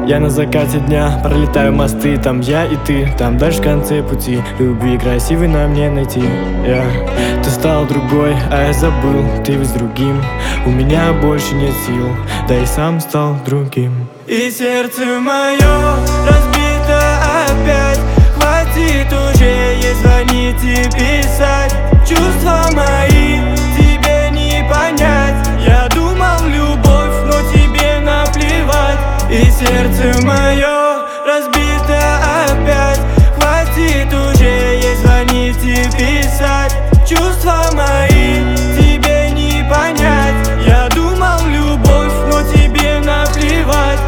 Я на закате дня пролетаю мосты, там я и ты, там дальше в конце пути любви красивый нам не найти. Ты стал другой, а я забыл, ты ведь с другим. У меня больше нет сил, да и сам стал другим. И сердце мое разбито опять. Хватит уже ей звонить и писать. Чувства мои тебе не понять. Я думал любовь, но тебе наплевать. И сердце мое разбито опять. Хватит уже ей звонить и писать. Чувства мои тебе не понять. Я думал любовь, но тебе наплевать.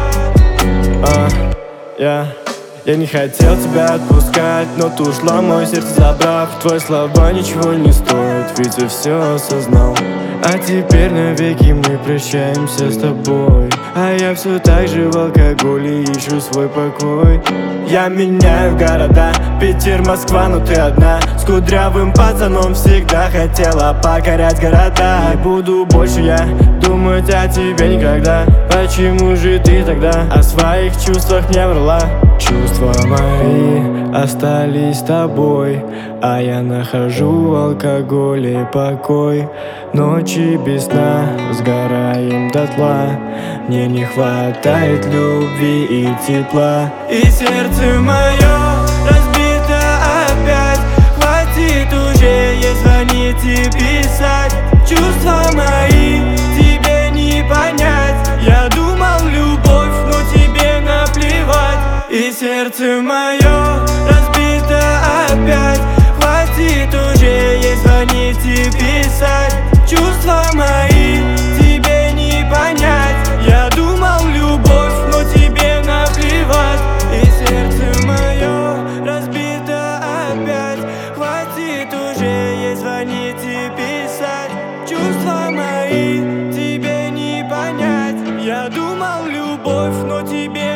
Я не хотел тебя отпускать, но ты ушла, мое сердце забрав. Твои слова ничего не стоят, ведь я все осознал. А теперь навеки мы прощаемся с тобой. А я все так же в алкоголе ищу свой покой. Я меняю города, Питер, Москва, но ты одна. С кудрявым пацаном всегда хотела покорять города. Не буду больше я думать о тебе никогда. Почему же ты тогда о своих чувствах не врала? Чувства мои остались с тобой, а я нахожу в алкоголе покой. Ночи без сна сгораем дотла. Мне не хватает любви и тепла. И сердце мое разбито опять. Хватит уже ей звонить и писать. Чувства мои тебе не понять. Я думал любовь, но тебе наплевать. И сердце мое разбито опять. Хватит уже ей звонить и писать. Чувства мои тебе не понять. Я думал любовь, но тебе наплевать. И сердце мое разбито опять. Хватит уже ей звонить и писать. Чувства мои тебе не понять. Я думал любовь, но тебе